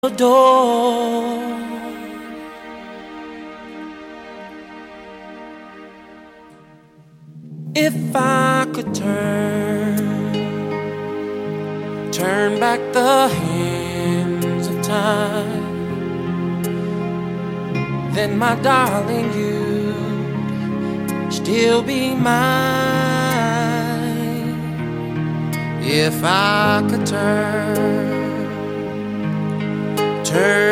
door. If I could turn back the hands of time, then my darling, you'd still be mine. If I could turn